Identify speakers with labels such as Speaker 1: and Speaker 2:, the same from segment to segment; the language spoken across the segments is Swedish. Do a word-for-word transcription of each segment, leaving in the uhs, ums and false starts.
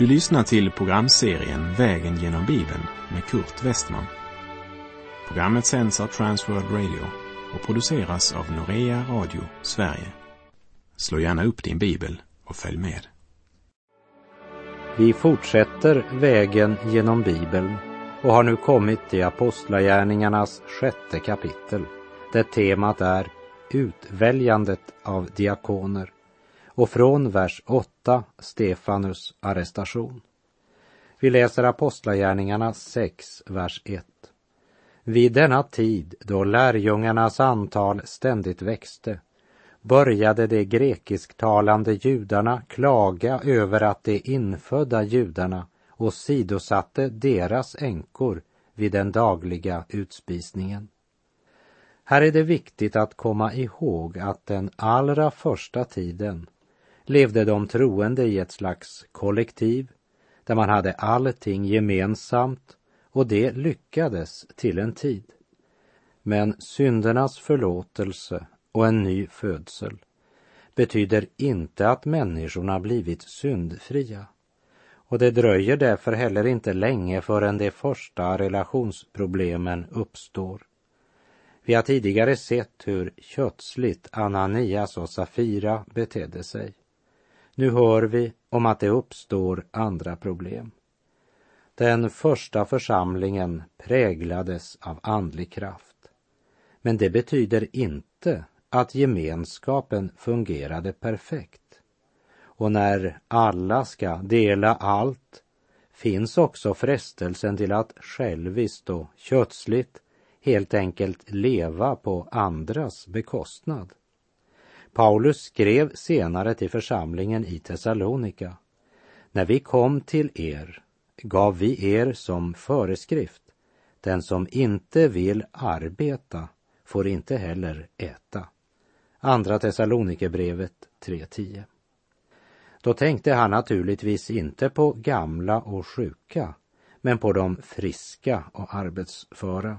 Speaker 1: Du lyssnar till programserien Vägen genom Bibeln med Kurt Westman. Programmet sänds av Transworld Radio och produceras av Norea Radio Sverige. Slå gärna upp din bibel och följ med.
Speaker 2: Vi fortsätter vägen genom Bibeln och har nu kommit till Apostlagärningarnas sjätte kapitel, där temat är utväljandet av diakoner, och från vers åtta Stefanus arrestation. Vi läser Apostlagärningarna sex, vers ett. Vid denna tid, då lärjungarnas antal ständigt växte, började de grekisktalande judarna klaga över att de infödda judarna åsidosatte deras änkor vid den dagliga utspisningen. Här är det viktigt att komma ihåg att den allra första tiden levde de troende i ett slags kollektiv där man hade allting gemensamt, och det lyckades till en tid. Men syndernas förlåtelse och en ny födsel betyder inte att människorna blivit syndfria. Och det dröjer därför heller inte länge förrän de första relationsproblemen uppstår. Vi har tidigare sett hur kötsligt Ananias och Safira betedde sig. Nu hör vi om att det uppstår andra problem. Den första församlingen präglades av andlig kraft. Men det betyder inte att gemenskapen fungerade perfekt. Och när alla ska dela allt finns också frestelsen till att själviskt och kötsligt helt enkelt leva på andras bekostnad. Paulus skrev senare till församlingen i Thessalonika: när vi kom till er gav vi er som föreskrift: den som inte vill arbeta får inte heller äta. Andra Thessalonikerbrevet tre tio. Då tänkte han naturligtvis inte på gamla och sjuka, men på de friska och arbetsföra.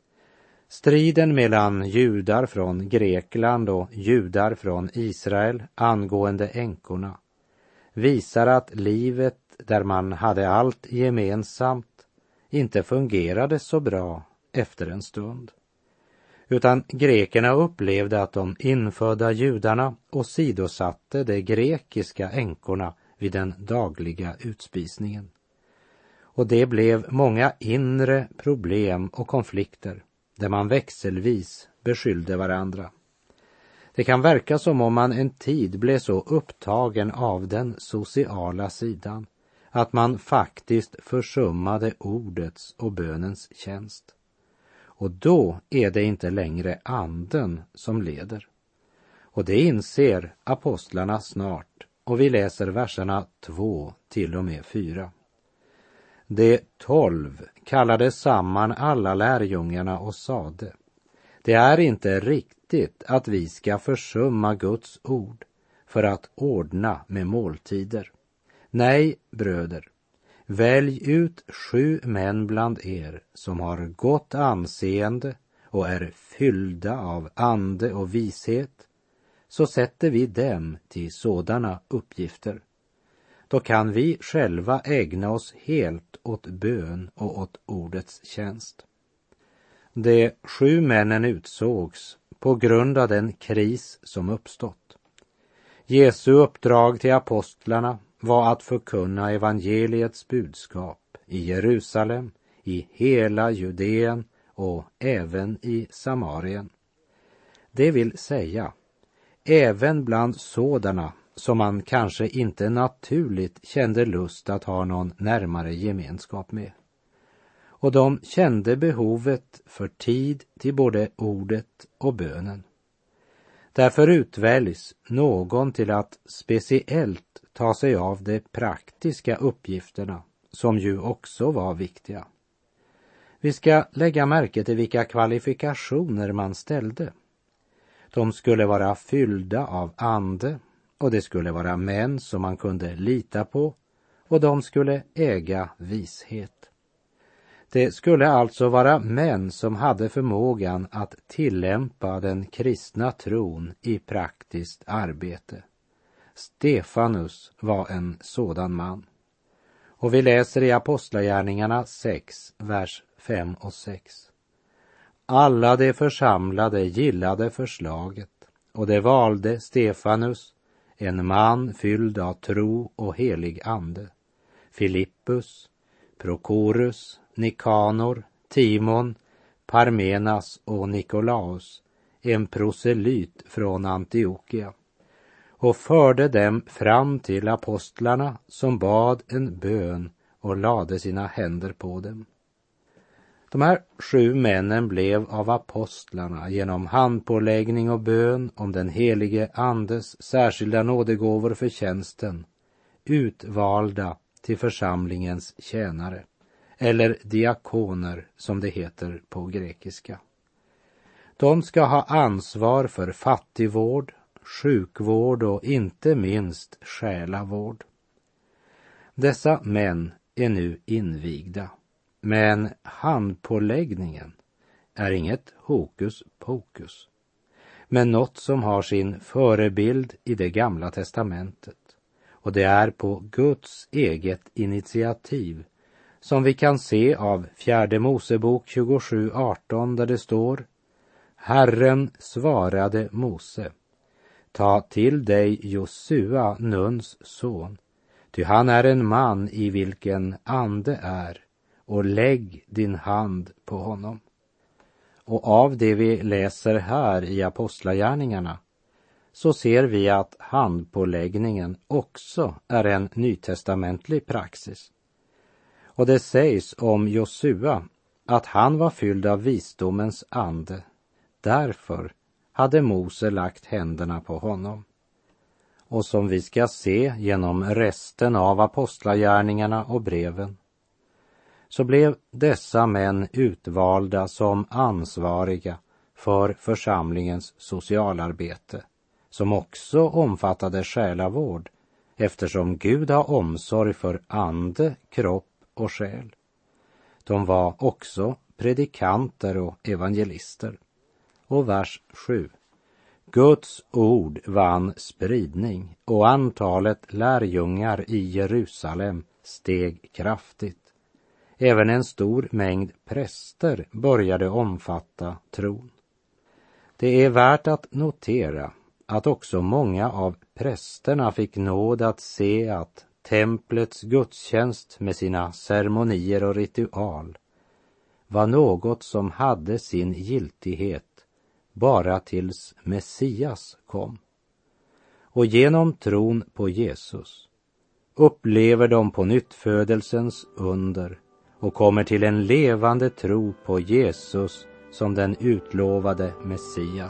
Speaker 2: Striden mellan judar från Grekland och judar från Israel angående änkorna visar att livet där man hade allt gemensamt inte fungerade så bra efter en stund. Utan grekerna upplevde att de infödda judarna åsidosatte de grekiska änkorna vid den dagliga utspisningen. Och det blev många inre problem och konflikter där man växelvis beskyllde varandra. Det kan verka som om man en tid blev så upptagen av den sociala sidan att man faktiskt försummade ordets och bönens tjänst. Och då är det inte längre anden som leder. Och det inser apostlarna snart, och vi läser verserna två till och med fyra. De tolv kallade samman alla lärjungarna och sade: det är inte riktigt att vi ska försumma Guds ord för att ordna med måltider. Nej, bröder, välj ut sju män bland er som har gott anseende och är fyllda av ande och vishet, så sätter vi dem till sådana uppgifter. Då kan vi själva ägna oss helt åt bön och åt ordets tjänst. De sju männen utsågs på grund av den kris som uppstått. Jesu uppdrag till apostlarna var att förkunna evangeliets budskap i Jerusalem, i hela Judeen och även i Samarien. Det vill säga, även bland sådana som man kanske inte naturligt kände lust att ha någon närmare gemenskap med. Och de kände behovet för tid till både ordet och bönen. Därför utväljs någon till att speciellt ta sig av de praktiska uppgifterna, som ju också var viktiga. Vi ska lägga märke till vilka kvalifikationer man ställde. De skulle vara fyllda av ande, och det skulle vara män som man kunde lita på, och de skulle äga vishet. Det skulle alltså vara män som hade förmågan att tillämpa den kristna tron i praktiskt arbete. Stefanus var en sådan man. Och vi läser i Apostlagärningarna sex, vers fem och sex. Alla de församlade gillade förslaget, och de valde Stefanus, en man fylld av tro och helig ande, Filippus, Prokorus, Nikanor, Timon, Parmenas och Nikolaus, en proselyt från Antiochia, och förde dem fram till apostlarna, som bad en bön och lade sina händer på dem. De här sju männen blev av apostlarna genom handpåläggning och bön om den helige andes särskilda nådegåvor för tjänsten utvalda till församlingens tjänare, eller diakoner som det heter på grekiska. De ska ha ansvar för fattigvård, sjukvård och inte minst själavård. Dessa män är nu invigda, men handpåläggningen är inget hokus pokus, men något som har sin förebild i det gamla testamentet, och det är på Guds eget initiativ som vi kan se av fjärde Mosebok tjugosju arton, där det står: Herren svarade Mose: ta till dig Josua, Nuns son, ty han är en man i vilken ande är, och lägg din hand på honom. Och av det vi läser här i Apostlagärningarna så ser vi att handpåläggningen också är en nytestamentlig praxis. Och det sägs om Josua att han var fylld av visdomens ande. Därför hade Mose lagt händerna på honom. Och som vi ska se genom resten av apostlagärningarna och breven, så blev dessa män utvalda som ansvariga för församlingens socialarbete, som också omfattade själavård, eftersom Gud har omsorg för ande, kropp och själ. De var också predikanter och evangelister. Och vers sju. Guds ord vann spridning, och antalet lärjungar i Jerusalem steg kraftigt. Även en stor mängd präster började omfatta tron. Det är värt att notera att också många av prästerna fick nåd att se att templets gudstjänst med sina ceremonier och ritual var något som hade sin giltighet bara tills Messias kom. Och genom tron på Jesus upplever de på nyttfödelsens under och kommer till en levande tro på Jesus som den utlovade Messias.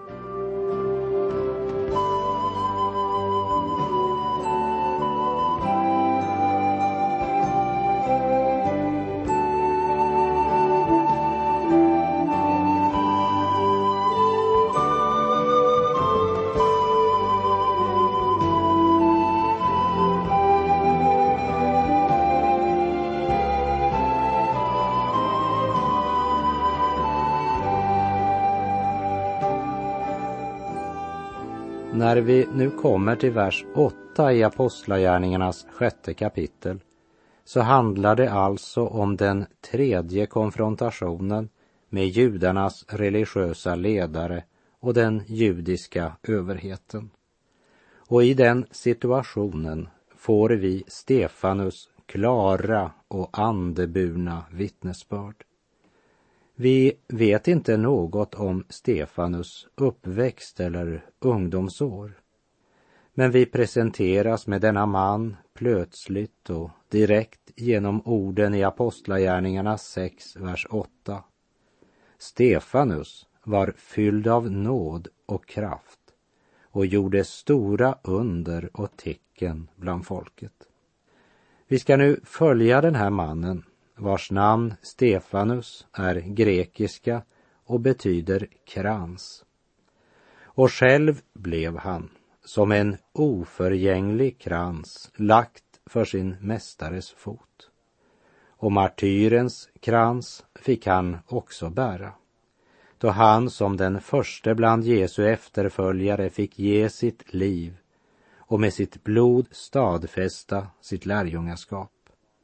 Speaker 2: När vi nu kommer till vers åtta i Apostlagärningarnas sjätte kapitel, så handlar det alltså om den tredje konfrontationen med judarnas religiösa ledare och den judiska överheten. Och i den situationen får vi Stefanus klara och andeburna vittnesbörd. Vi vet inte något om Stefanus uppväxt eller ungdomsår, men vi presenteras med denna man plötsligt och direkt genom orden i Apostlagärningarna sex, vers åtta. Stefanus var fylld av nåd och kraft och gjorde stora under och tecken bland folket. Vi ska nu följa den här mannen, vars namn Stefanus är grekiska och betyder krans. Och själv blev han som en oförgänglig krans lagt för sin mästares fot. Och martyrens krans fick han också bära, då han som den första bland Jesu efterföljare fick ge sitt liv och med sitt blod stadfästa sitt lärjungaskap.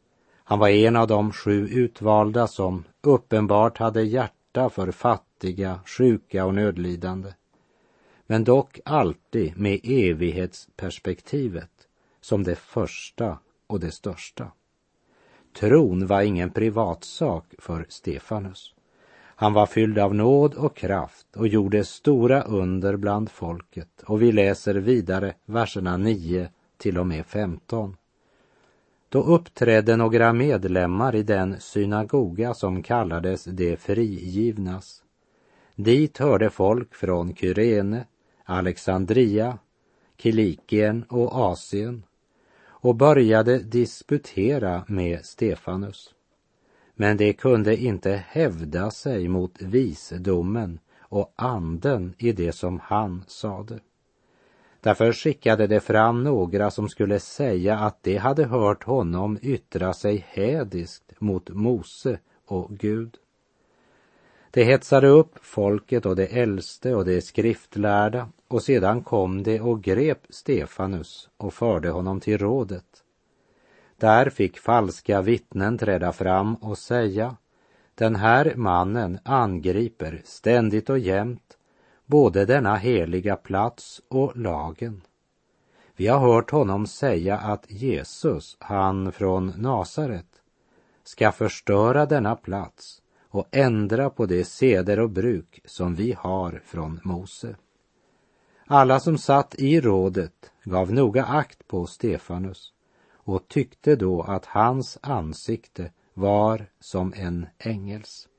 Speaker 2: Han var en av de sju utvalda som uppenbart hade hjärta för fattiga, sjuka och nödlidande. Men dock alltid med evighetsperspektivet som det första och det största. Tron var ingen privatsak för Stefanus. Han var fylld av nåd och kraft och gjorde stora under bland folket. Och vi läser vidare verserna nio till och med femton. Då uppträdde några medlemmar i den synagoga som kallades de frigivnas. Dit hörde folk från Kyrene, Alexandria, Kilikien och Asien och började disputera med Stefanus. Men de kunde inte hävda sig mot visdomen och anden i det som han sade. Därför skickade de fram några som skulle säga att de hade hört honom yttra sig hädiskt mot Mose och Gud. De hetsade upp folket och de äldste och de skriftlärda, och sedan kom de och grep Stefanus och förde honom till rådet. Där fick falska vittnen träda fram och säga: den här mannen angriper ständigt och jämt både denna heliga plats och lagen. Vi har hört honom säga att Jesus, han från Nasaret, ska förstöra denna plats och ändra på de seder och bruk som vi har från Mose. Alla som satt i rådet gav noga akt på Stefanus och tyckte då att hans ansikte var som en ängels.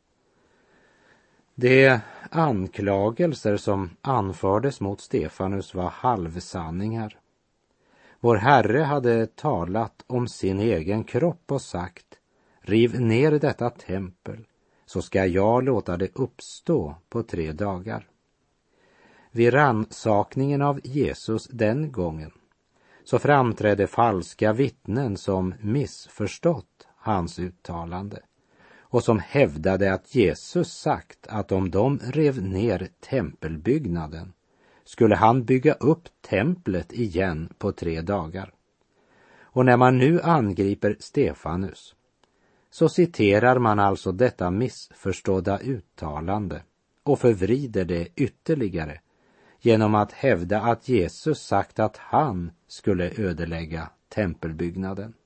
Speaker 2: De anklagelser som anfördes mot Stefanus var halvsanningar. Vår Herre hade talat om sin egen kropp och sagt: riv ner detta tempel, så ska jag låta det uppstå på tre dagar. Vid rannsakningen av Jesus den gången så framträdde falska vittnen som missförstått hans uttalande och som hävdade att Jesus sagt att om de rev ner tempelbyggnaden skulle han bygga upp templet igen på tre dagar. Och när man nu angriper Stefanus så citerar man alltså detta missförstådda uttalande och förvrider det ytterligare genom att hävda att Jesus sagt att han skulle ödelägga tempelbyggnaden.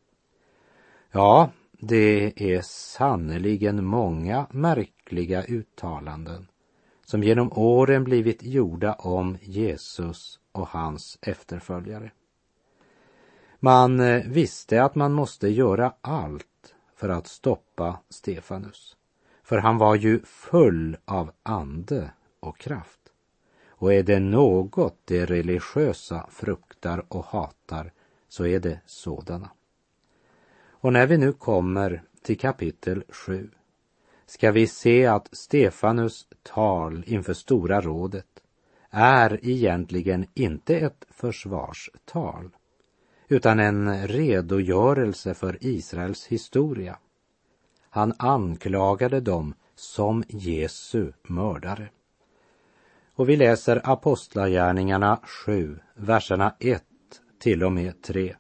Speaker 2: Ja, det är sannoliken många märkliga uttalanden som genom åren blivit gjorda om Jesus och hans efterföljare. Man visste att man måste göra allt för att stoppa Stefanus, för han var ju full av ande och kraft. Och är det något de religiösa fruktar och hatar, så är det sådana. Och när vi nu kommer till kapitel sju ska vi se att Stefanus tal inför Stora rådet är egentligen inte ett försvarstal, utan en redogörelse för Israels historia. Han anklagade dem som Jesu mördare. Och vi läser Apostlagärningarna sju, verserna ett till och med tre.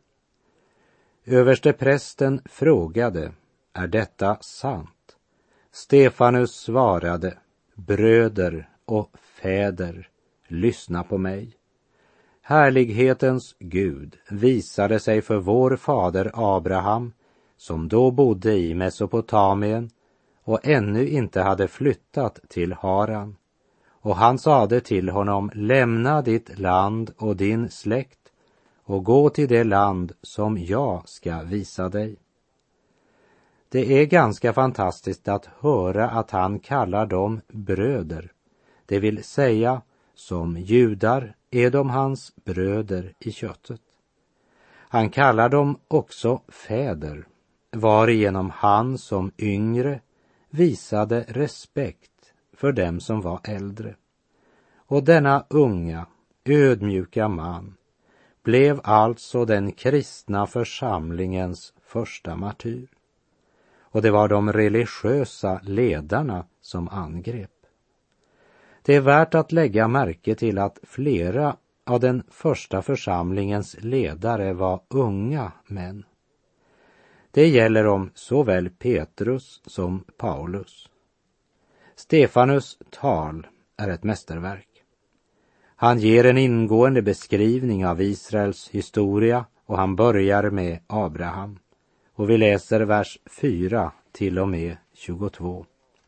Speaker 2: Översteprästen frågade: är detta sant? Stefanus svarade: bröder och fäder, lyssna på mig. Härlighetens Gud visade sig för vår fader Abraham, som då bodde i Mesopotamien och ännu inte hade flyttat till Haran. Och han sade till honom: lämna ditt land och din släkt och gå till det land som jag ska visa dig. Det är ganska fantastiskt att höra att han kallar dem bröder. Det vill säga, som judar är de hans bröder i köttet. Han kallar dem också fäder, varigenom han som yngre visade respekt för dem som var äldre. Och denna unga, ödmjuka man blev alltså den kristna församlingens första martyr. Och det var de religiösa ledarna som angrep. Det är värt att lägga märke till att flera av den första församlingens ledare var unga män. Det gäller om såväl Petrus som Paulus. Stefanus tal är ett mästerverk. Han ger en ingående beskrivning av Israels historia och han börjar med Abraham. Och vi läser vers fyra till och med tjugotvå.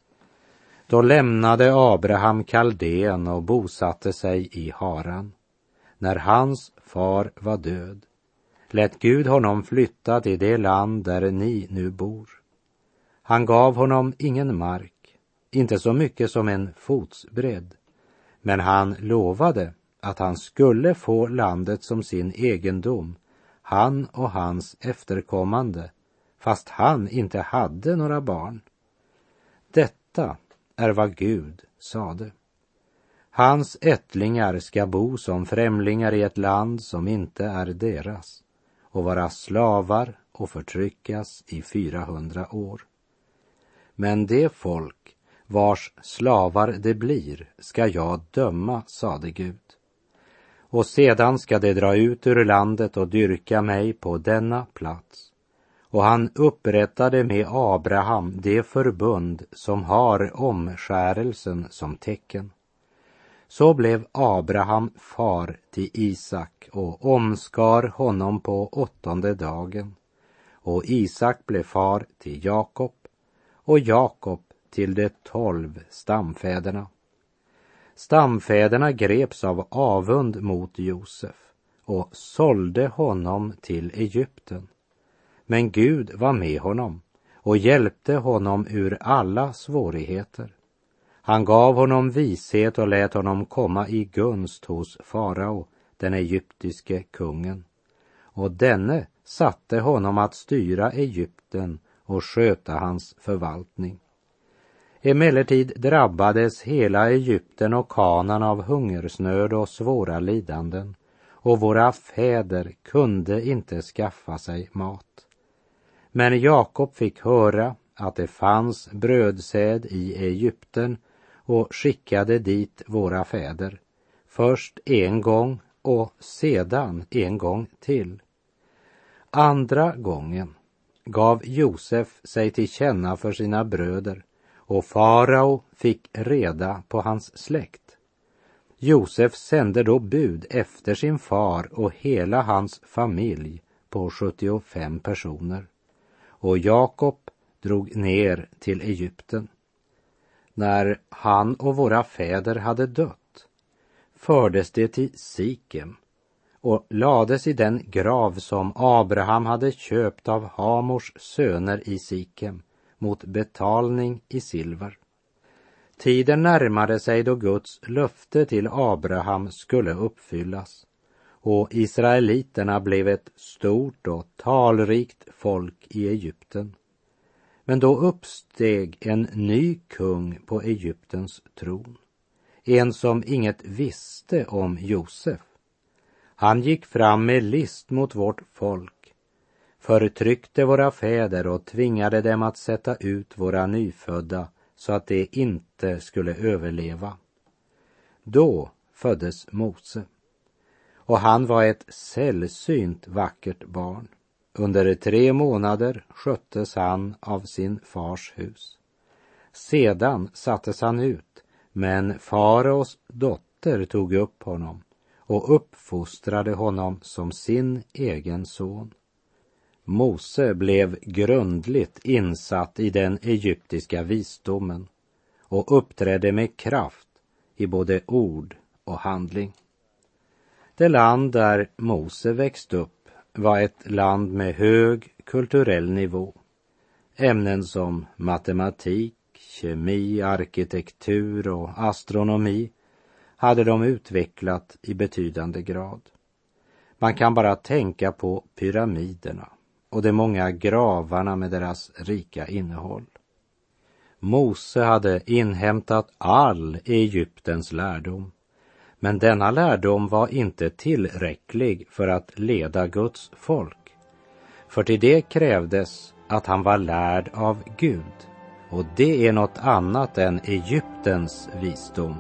Speaker 2: Då lämnade Abraham Kaldén och bosatte sig i Haran. När hans far var död lät Gud honom flytta till det land där ni nu bor. Han gav honom ingen mark, inte så mycket som en fotsbredd, men han lovade att han skulle få landet som sin egendom, han och hans efterkommande, fast han inte hade några barn. Detta är vad Gud sade. Hans ättlingar ska bo som främlingar i ett land som inte är deras och vara slavar och förtryckas i fyrahundra år. Men det folk vars slavar det blir ska jag döma, sade Gud. Och sedan ska det dra ut ur landet och dyrka mig på denna plats. Och han upprättade med Abraham det förbund som har omskärelsen som tecken. Så blev Abraham far till Isak och omskar honom på åttonde dagen. Och Isak blev far till Jakob och Jakob till de tolv stamfäderna. Stamfäderna greps av avund mot Josef och sålde honom till Egypten. Men Gud var med honom och hjälpte honom ur alla svårigheter. Han gav honom vishet och lät honom komma i gunst hos farao, den egyptiske kungen. Och denne satte honom att styra Egypten och sköta hans förvaltning. Emellertid drabbades hela Egypten och Kanaan av hungersnöd och svåra lidanden, och våra fäder kunde inte skaffa sig mat. Men Jakob fick höra att det fanns brödsäd i Egypten och skickade dit våra fäder, först en gång och sedan en gång till. Andra gången gav Josef sig till känna för sina bröder, och farao fick reda på hans släkt. Josef sände då bud efter sin far och hela hans familj på sjuttiofem personer. Och Jakob drog ner till Egypten. När han och våra fäder hade dött fördes det till Sikem och lades i den grav som Abraham hade köpt av Hamors söner i Sikem mot betalning i silver. Tiden närmade sig då Guds löfte till Abraham skulle uppfyllas, och israeliterna blev ett stort och talrikt folk i Egypten. Men då uppsteg en ny kung på Egyptens tron, en som inget visste om Josef. Han gick fram med list mot vårt folk, förtryckte våra fäder och tvingade dem att sätta ut våra nyfödda så att de inte skulle överleva. Då föddes Mose, och han var ett sällsynt vackert barn. Under tre månader sköttes han av sin fars hus. Sedan sattes han ut, men faraos dotter tog upp honom och uppfostrade honom som sin egen son. Mose blev grundligt insatt i den egyptiska visdomen och uppträdde med kraft i både ord och handling. Det land där Mose växte upp var ett land med hög kulturell nivå. Ämnen som matematik, kemi, arkitektur och astronomi hade de utvecklat i betydande grad. Man kan bara tänka på pyramiderna och de många gravarna med deras rika innehåll. Mose hade inhämtat all Egyptens lärdom, men denna lärdom var inte tillräcklig för att leda Guds folk. För till det krävdes att han var lärd av Gud, och det är något annat än Egyptens visdom.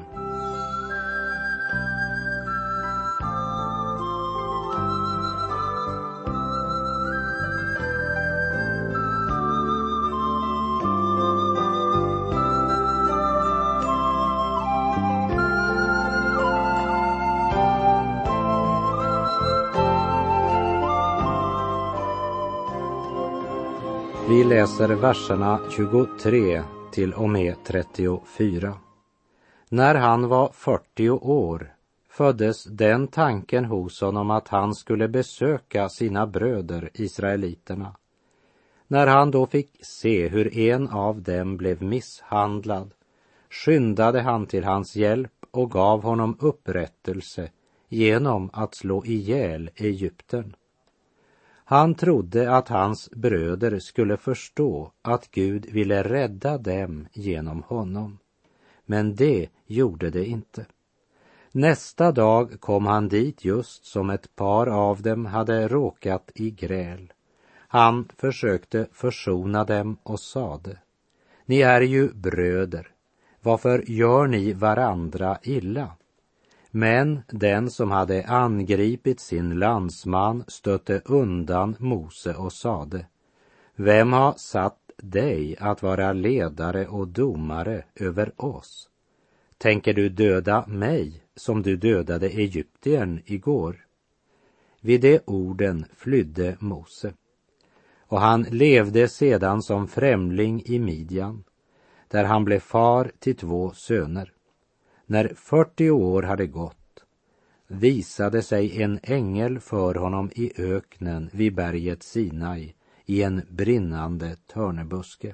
Speaker 2: läser verserna tjugotre till och med trettiofyra. När han var fyrtio år föddes den tanken hos honom att han skulle besöka sina bröder israeliterna. När han då fick se hur en av dem blev misshandlad skyndade han till hans hjälp och gav honom upprättelse genom att slå ihjäl Egypten. Han trodde att hans bröder skulle förstå att Gud ville rädda dem genom honom. Men det gjorde det inte. Nästa dag kom han dit just som ett par av dem hade råkat i gräl. Han försökte försona dem och sade: Ni är ju bröder, varför gör ni varandra illa? Men den som hade angripit sin landsman stötte undan Mose och sade: Vem har satt dig att vara ledare och domare över oss? Tänker du döda mig som du dödade Egypten igår? Vid de orden flydde Mose. Och han levde sedan som främling i Midjan, där han blev far till två söner. När fyrtio år hade gått visade sig en ängel för honom i öknen vid berget Sinai i en brinnande törnebuske.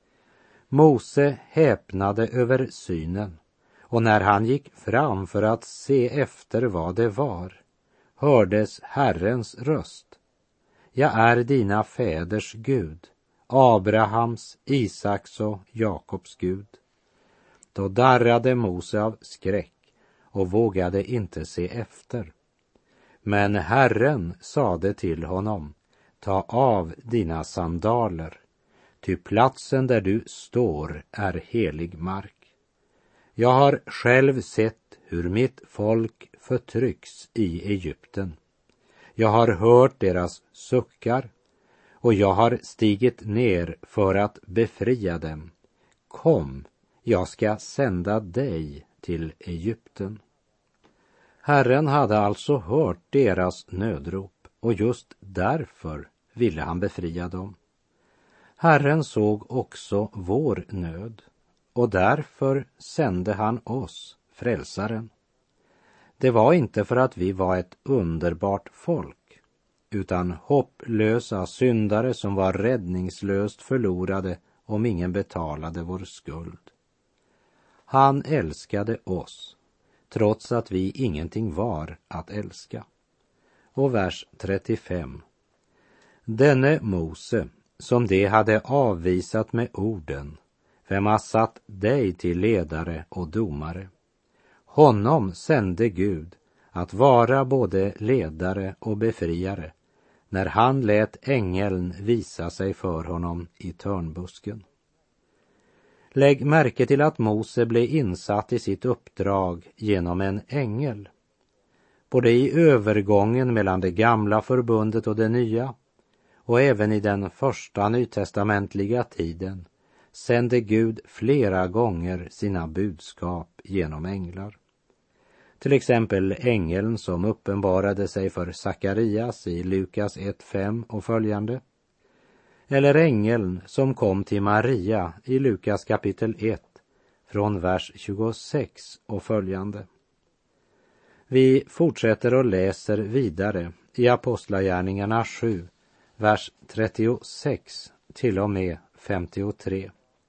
Speaker 2: Mose häpnade över synen, och när han gick fram för att se efter vad det var hördes Herrens röst: Jag är dina fäders Gud, Abrahams, Isaks och Jakobs Gud. Då darrade Mose av skräck och vågade inte se efter. Men Herren sade till honom: Ta av dina sandaler, ty platsen där du står är helig mark. Jag har själv sett hur mitt folk förtrycks i Egypten. Jag har hört deras suckar, och jag har stigit ner för att befria dem. Kom, jag ska sända dig till Egypten. Herren hade alltså hört deras nödrop, och just därför ville han befria dem. Herren såg också vår nöd, och därför sände han oss, frälsaren. Det var inte för att vi var ett underbart folk, utan hopplösa syndare som var räddningslöst förlorade om ingen betalade vår skuld. Han älskade oss, trots att vi ingenting var att älska. Och vers trettiofem. Denne Mose, som de hade avvisat med orden: Vem har satt dig till ledare och domare? Honom sände Gud att vara både ledare och befriare, när han lät ängeln visa sig för honom i törnbusken. Lägg märke till att Mose blev insatt i sitt uppdrag genom en ängel. Både i övergången mellan det gamla förbundet och det nya, och även i den första nytestamentliga tiden, sände Gud flera gånger sina budskap genom änglar. Till exempel ängeln som uppenbarade sig för Sakarias i Lukas ett fem och följande. Eller ängeln som kom till Maria i Lukas kapitel ett från vers tjugosex och följande. Vi fortsätter och läser vidare i Apostlagärningarna sju, vers trettiosex till och med femtiotre.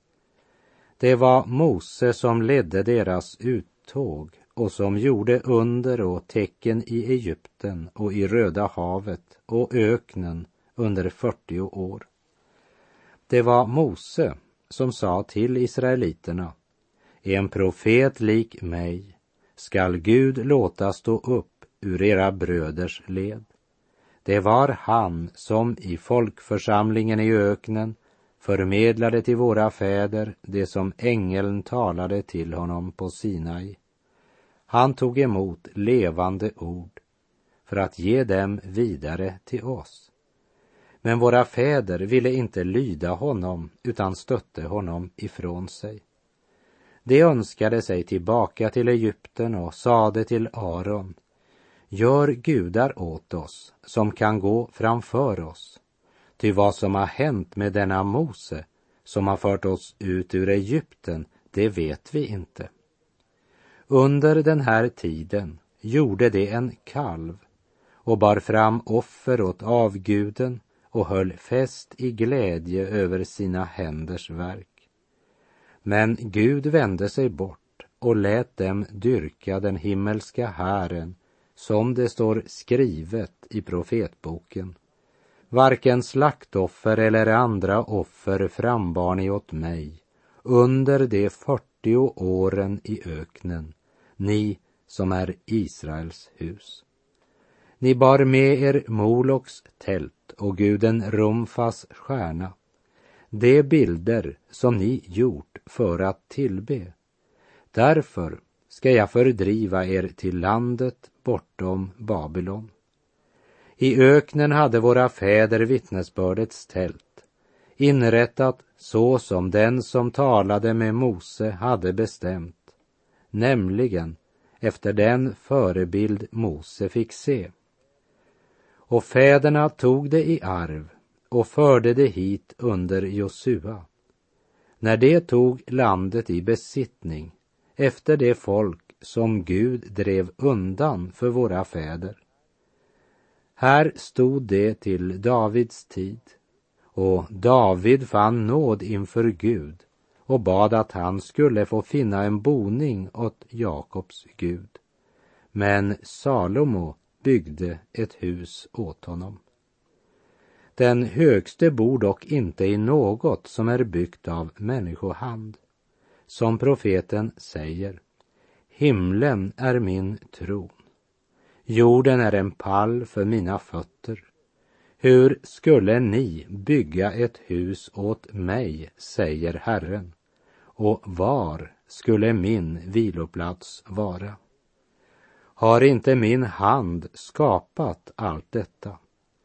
Speaker 2: Det var Mose som ledde deras uttåg och som gjorde under och tecken i Egypten och i Röda havet och öknen under fyrtio år. Det var Mose som sa till israeliterna: En profet lik mig skall Gud låta stå upp ur era bröders led. Det var han som i folkförsamlingen i öknen förmedlade till våra fäder det som ängeln talade till honom på Sinai. Han tog emot levande ord för att ge dem vidare till oss. Men våra fäder ville inte lyda honom utan stötte honom ifrån sig. De önskade sig tillbaka till Egypten och sade till Aron: Gör gudar åt oss som kan gå framför oss, Ty vad som har hänt med denna Mose, som har fört oss ut ur Egypten, det vet vi inte. Under den här tiden gjorde de en kalv och bar fram offer åt avguden och höll fest i glädje över sina händers verk. Men Gud vände sig bort och lät dem dyrka den himmelska Herren, som det står skrivet i profetboken. Varken slaktoffer eller andra offer frambar ni åt mig under de fyrtio åren i öknen, ni som är Israels hus. Ni bar med er Moloks tält och guden Rumfas stjärna, de bilder som ni gjort för att tillbe. Därför ska jag fördriva er till landet bortom Babylon. I öknen hade våra fäder vittnesbördets tält, inrättat så som den som talade med Mose hade bestämt, nämligen efter den förebild Mose fick se. Och fäderna tog det i arv och förde det hit under Josua, när det tog landet i besittning efter det folk som Gud drev undan för våra fäder. Här stod det till Davids tid, och David fann nåd inför Gud och bad att han skulle få finna en boning åt Jakobs Gud. Men Salomo byggde ett hus åt honom. Den högste bor dock inte i något som är byggt av människohand. Som profeten säger, himlen är min tron, jorden är en pall för mina fötter. Hur skulle ni bygga ett hus åt mig, säger Herren, och var skulle min viloplats vara? Har inte min hand skapat allt detta?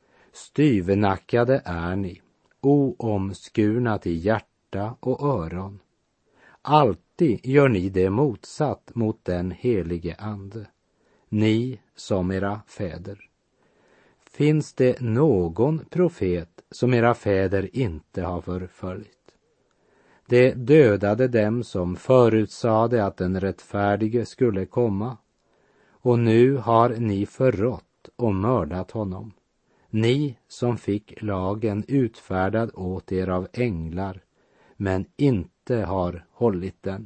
Speaker 2: Styvnackade är ni, oomskurna till hjärta och öron. Alltid gör ni det motsatt mot den helige ande, ni som era fäder. Finns det någon profet som era fäder inte har förföljt? Det dödade dem som förutsade att den rättfärdige skulle komma, och nu har ni förrått och mördat honom. Ni som fick lagen utfärdad åt er av änglar, men inte har hållit den.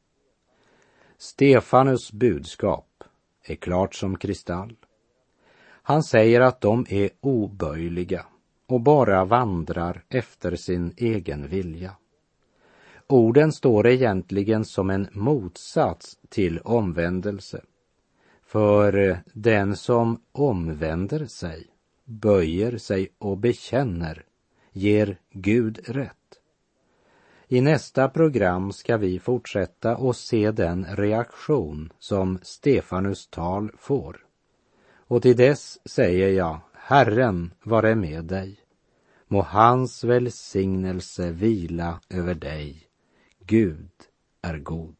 Speaker 2: Stefanus budskap är klart som kristall. Han säger att de är oböjliga och bara vandrar efter sin egen vilja. Orden står egentligen som en motsats till omvändelse. För den som omvänder sig, böjer sig och bekänner, ger Gud rätt. I nästa program ska vi fortsätta och se den reaktion som Stefanus tal får. Och till dess säger jag, Herren vare med dig. Må hans välsignelse vila över dig. Gud är god.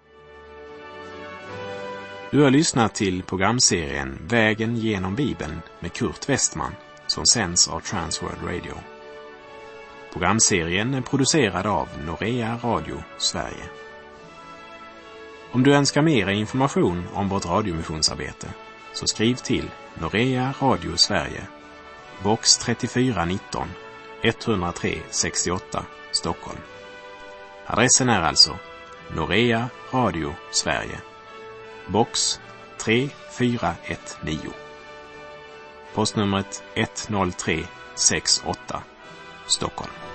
Speaker 1: Du har lyssnat till programserien Vägen genom Bibeln med Kurt Westman, som sänds av Transworld Radio. Programserien är producerad av Norea Radio Sverige. Om du önskar mer information om vårt radiomissionsarbete, så skriv till Norea Radio Sverige, box trettiofyra nitton, etthundratre sextioåtta, Stockholm. Adressen är alltså Norea Radio Sverige, box tre fyra ett nio. Postnumret ett noll tre sex åtta, Stockholm.